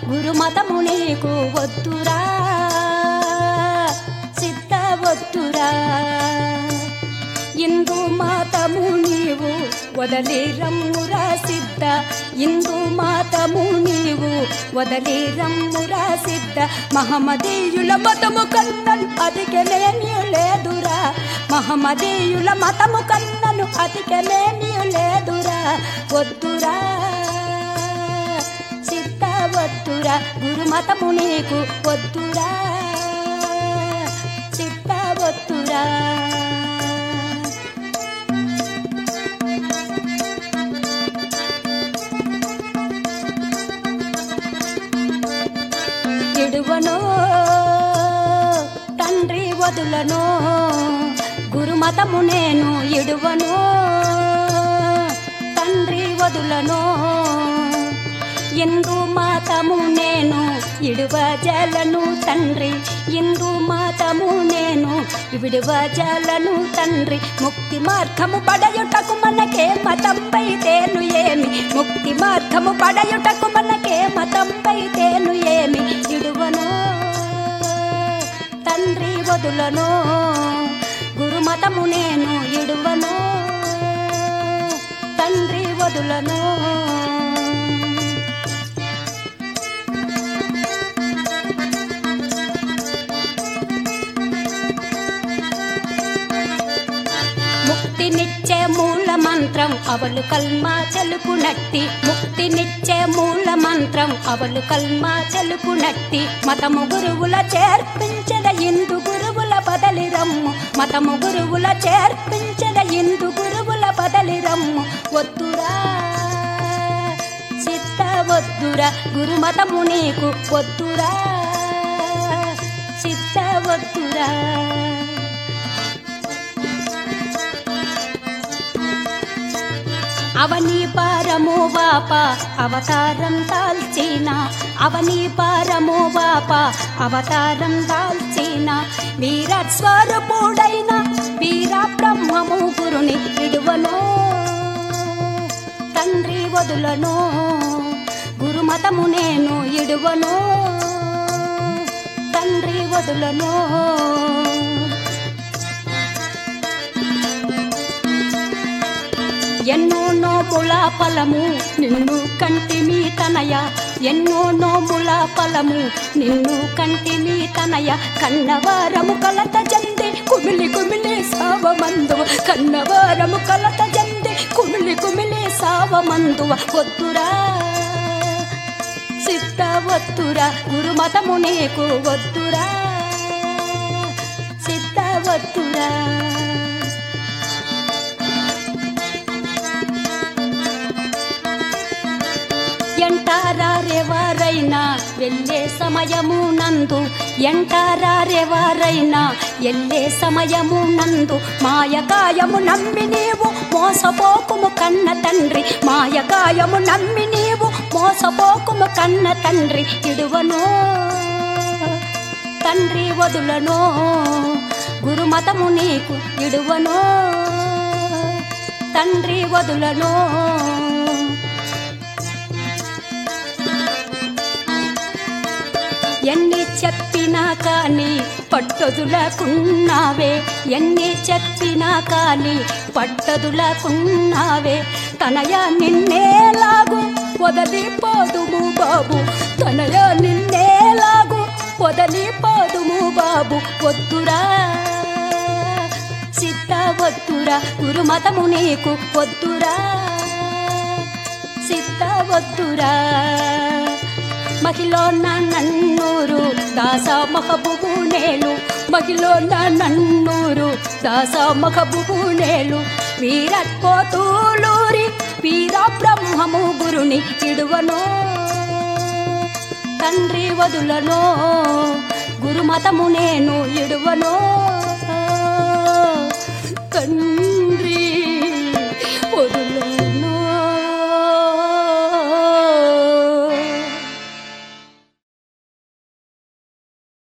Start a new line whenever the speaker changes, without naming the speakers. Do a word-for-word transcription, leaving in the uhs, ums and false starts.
గురుమతము నీకు వద్దురా సిద్ధ వద్దురా హిందూ మతము నీవు వదలి రమ్మురా సిద్ధ హిందూ మతము నీవు వదలి రమ్మురా సిద్ధ మహమ్మదీయుల మతము కన్నను అధికమేమీ లేదురా మహమ్మదీయుల మతము కన్నను అధికమేమీ లేదురా వద్దురా సిద్ధ వద్దురా గురుమతము నీకు వద్దురా సిద్ధ వద్దురా ఇడువనో తండ్రి వదులను గురుమతము నేను ఇడువను తండ్రి వదులను హిందూ మతము నేను ఇడువజలను తండ్రి హిందూ మతము నేను విడువజలను తండ్రి ముక్తి మార్గము పడయుటకు మనకే మతంపై తేను ఏమి ముక్తి మార్గము పడయుటకు మనకే మతంపై తేను ఏమి ఇడువను తండ్రి వదులను గురుమతము నేను ఇడువను తండ్రి వదులను ముక్తినిచ్చే మూల మంత్రం అవలు కల్మా చెలుపునట్టి ముక్తినిచ్చే మూల మంత్రం అవలు కల్మా చెలుపునట్టి మతము గురువుల చేర్పించద హిందూ గురువుల బదలి రమ్ము మతము గురువుల చేర్పించద హిందూ గురువుల బదలి రమ్ము వద్దురా సిద్ధ వద్దురా గురుమతము నీకు వద్దురా సిద్ధ వద్దురా అవని పారము వాప అవతారం దాల్చిన అవని పారము వాప అవతారం దాల్చిన వీరట్ స్వరూపుడైన వీర బ్రహ్మము గురుని విడువను తండ్రి వదులను గురుమతము నేను ఇడువను తండ్రి వదులను ఎన్నో నోముల ఫలము నిన్ను కంటిమి తనయ ఎన్నో నోముల ఫలము నిన్ను కంటిమి తనయ కన్నవారము కలత జంది కుమిలి కుమిలి సావమందువ కన్నవారము కలత జంది కుమిలి కుమిలి సావమందువ వద్దురా సిద్ధ వద్దురా గురుమతము నీకు వద్దురా సిద్ధ వద్దురా ఎంటారెవరైనా వెళ్ళే సమయము నందు ఎంటారెవరైనా వెళ్ళే సమయము నందు మాయకాయము నమ్మి నీవు మోసపోకుము కన్న తండ్రి మాయకాయము నమ్మి నీవు మోసపోకుము కన్న తండ్రి ఇడువను తండ్రి వదులను గురుమతము నీకు ఇడువను తండ్రి వదులను ఎన్ని చెప్పినా కానీ పట్టదులకున్నావే ఎన్ని చెప్పినా కానీ పట్టదులకున్నావే తనయ నిన్నేలాగు వదలిపోదుము బాబు తనయ నిన్నేలాగు వదలిపోదుము బాబు వద్దురా సిద్ధ వద్దురా గురుమతము నీకు వద్దురా సిద్ధ వద్దురా మహిళన నన్నూరు దాస మహబూబు నేలు మహిళన నన్నూరు దాస మహబూబు నేలు వీరట్పోతూలూరి వీర బ్రహ్మము గురుని ఇడువను తండ్రి వదులను గురుమతము నేను ఇడువను కన్ను